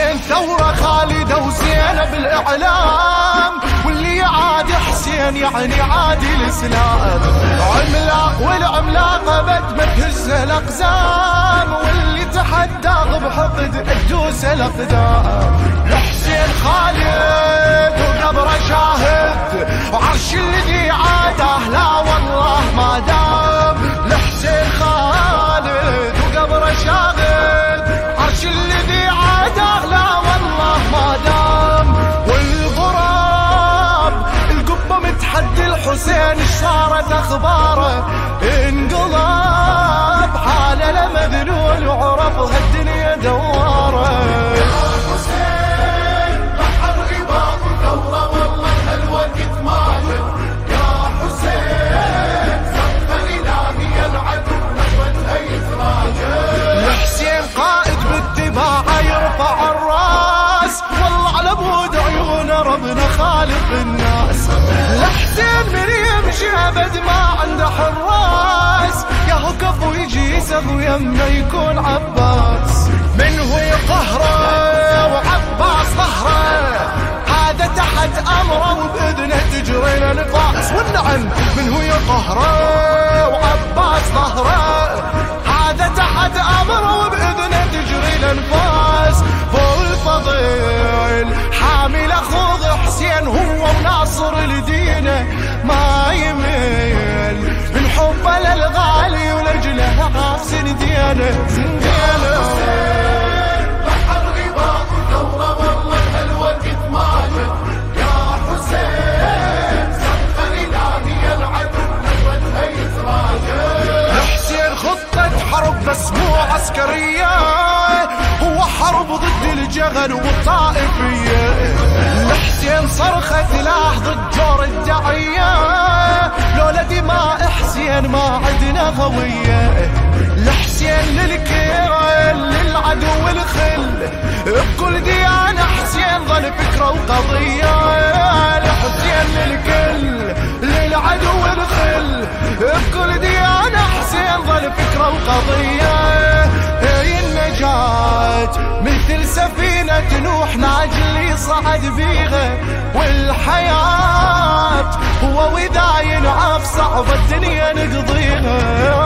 حسين ثورة خالدة وزينة بالإعلام، واللي يعادي حسين يعني عادي الإسلام. عملاق والعملاقة بد ما تهز الأقزام، واللي تحدى بحقد تدوس الأقدام. لحسين خالد وقبره شاهد، وعرش الذي عاده لا والله ما دام. لحسين خالد وقبره شاهد، عرش الذي عاده لا والله ما دام. والغراب القبة متحدي الحسين اش صارت اخباره، انقلب حاله لمذلول وعرف هالدنيا دواره. يرفع الراس والله على بود عيونه ربنا خالق الناس. لحسين من يمشي ابد ما عنده حراس، يا هو كفو يجي يسغ يمه يكون عباس. من هو يقهره وعباس ظهره، هذا تحت امره وباذنه تجري الانفاس. والنعم من هو يقهره وعباس ظهره، هذا تحت امره وباذنه تجري الانفاس. فوق الفضيل حامل اخوه حسين هو وناصر لدينه، ما يميل من حبه للغالي ولاجله عاف سنديانه سنديانه. بحر غباط ثوره والله هالوقت ماجد، يا حسين سقف الهي العدو نبتها يتراجع. حسين خطة حرب بس مو عسكرية، هو حرب ضد الجغل والطائفية. لحسين صرخة سلاح ضد جور الدعية، لولا دماء حسين ما عدنا هوية. لحسين للكيل للعدو الخل، بكل ديانة حسين ظل فكرة وقضية. لحسين للكل للعدو الخل، بكل ديانة حسين ظل فكرة وقضية. هي النجاة مثل سفينة نوح ناجل يصعد بيها، والحياة هو وإذا ينعاف صعب الدنيا نقضيها.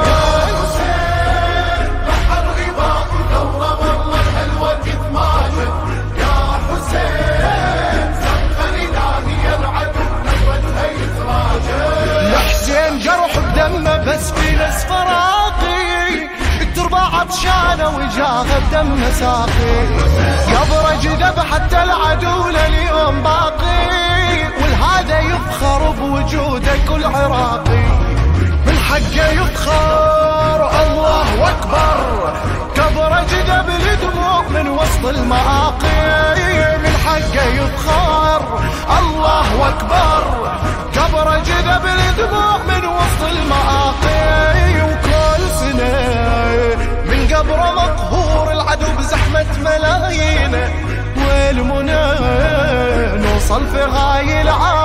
بحر غباط ثورة والله هالوقت ماجد، يا حسين سقف الهي العدو نبتها يتراجع. لحسين جرح بدمه بس في ناس فراقي، التربة عطشانة وجاها بدم ساقي. يبرج ذبح حتى العدو لليوم باقي، والهذا يفخر بوجوده كل عراقي. من حقه يفخر الله اكبر، كبرج ذب دموع من وسط المآقي. من حقه يفخر الله اكبر، كبرج ذب دموع من وسط المآقي. وكل سنة من قبره مقهور العدو بزحمة ملايين، والمنى نوصل في غاية العالم